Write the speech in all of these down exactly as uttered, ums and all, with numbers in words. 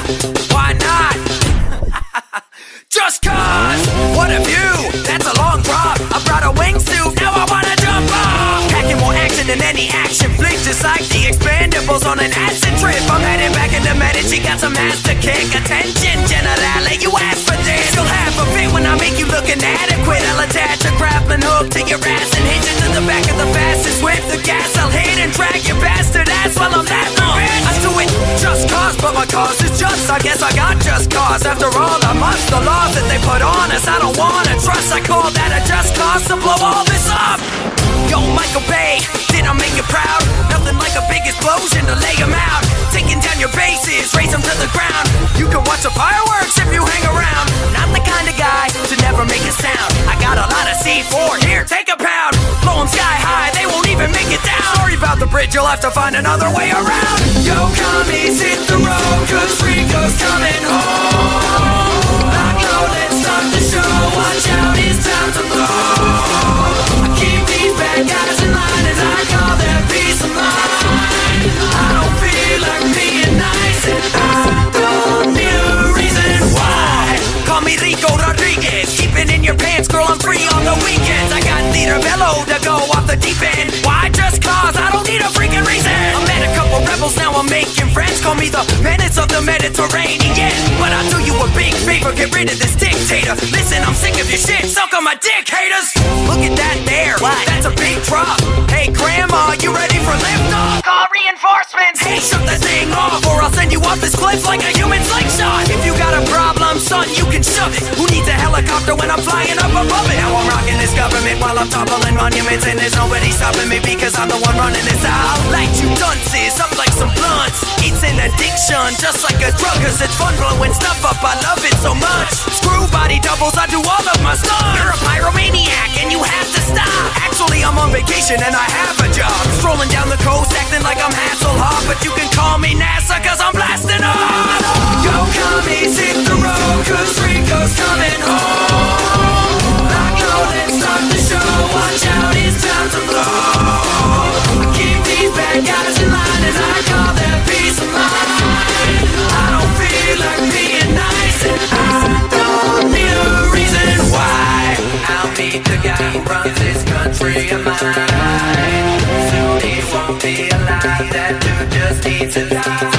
Why not? Just cause. What a view, that's a long drop. I brought a wingsuit, now I wanna jump off. Packing more action than any action flick, just like the Expendables on an acid trip. I'm heading back into Medici, got some ass to kick. Attention, Generale, you asked for this. You'll have a fit when I make you look inadequate. I'll attach a grappling hook to your ass and hitch it to the back of the fastest whip. The gas I'll hit and drag your bastard ass while I'm laughing. I do it just cause, but my cause is just. I guess I got just cause. After all, I must. The laws that they put on us, I don't wanna trust. I call that a just cause to blow all this up. Yo, Michael Bay, did I make you proud? Nothing like a big explosion to lay 'em out. Taking down your bases, raise 'em to the ground. You can watch the fireworks if you hang around. Not the kind of guy to never make a sound. I got a lot of C four, here, take a pound. Blow 'em sky high, they won't even make it down. Sorry about the bridge, you'll have to find another way around. Yo, commies, hit the road, cause Rico's coming home. I go, let's start the show, watch out, it's time to blow. I keep these bad guys in line as I call their peace of mind. I don't feel like being nice and I don't need a reason why. Call me Rico Rodriguez, keep it in your pants, girl, I'm free on the weekends. I got Theater Bello to go off the deep end. Why? Just cause I don't need a freaking reason. I met a couple rebels, now I'm making friends. Call me the menace of the Mediterranean. But I'll do you a big favor, get rid of this dictator. Listen, I'm sick of your shit, suck on my dick, haters. Look at that there, what? That's a big drop. Hey grandma, you ready for liftoff? Call reinforcements. Hey, shut that thing off, or I'll send you off this cliff like a human slingshot. If you got a problem, son, you can shove it. Who needs a helicopter when I'm flying up above it? Now I'm rocking this government while I'm toppling monuments, and there's nobody stopping me because I'm the one running this out. Light you dunces up like some blunts. It's an addiction, just like a drug, cause it's fun blowing stuff up. I love it so much. Screw body doubles, I do all of my stuff. You're a pyromaniac and you have to stop. Actually, I'm on vacation and I have a job. Strolling down the coast, acting like I'm Hasselhoff, but you can call me NASA cause I'm blasting off. Yo, commies, hit the road, cause Rico's coming home. I go, let's start the show, watch out, it's time to blow. Keep these bad guys in line as I call their peace of mind. I don't feel like being nice and I don't need a reason why. I'll meet the guy who runs this country of mine. Soon he won't be alive, that dude just needs to die.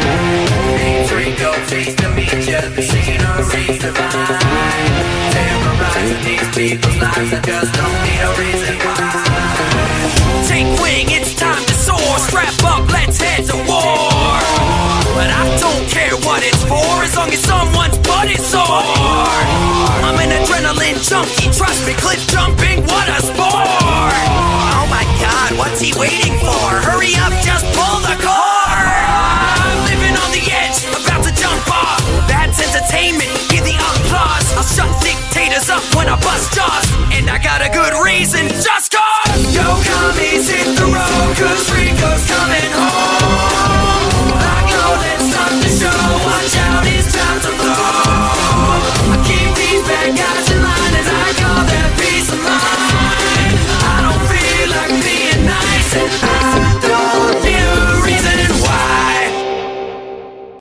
Name's Rico, pleased to meet you, the scenery's divine. Terrorizing these people's lives, I just don't need a reason why. Take wing, it's time to soar. Strap up, let's head to war. But I don't care what it's for, as long as someone's butt is sore. I'm an adrenaline junkie, trust me, cliff jumping, what a sport. Oh my god, what's he waiting for? Hurry up, just pull the cord. I'm living on the edge, about to jump off. That's entertainment, give the applause. I'll shut dictators up when I bust jaws. And I got a good reason, just cause. Yo, commies, hit the road, cause we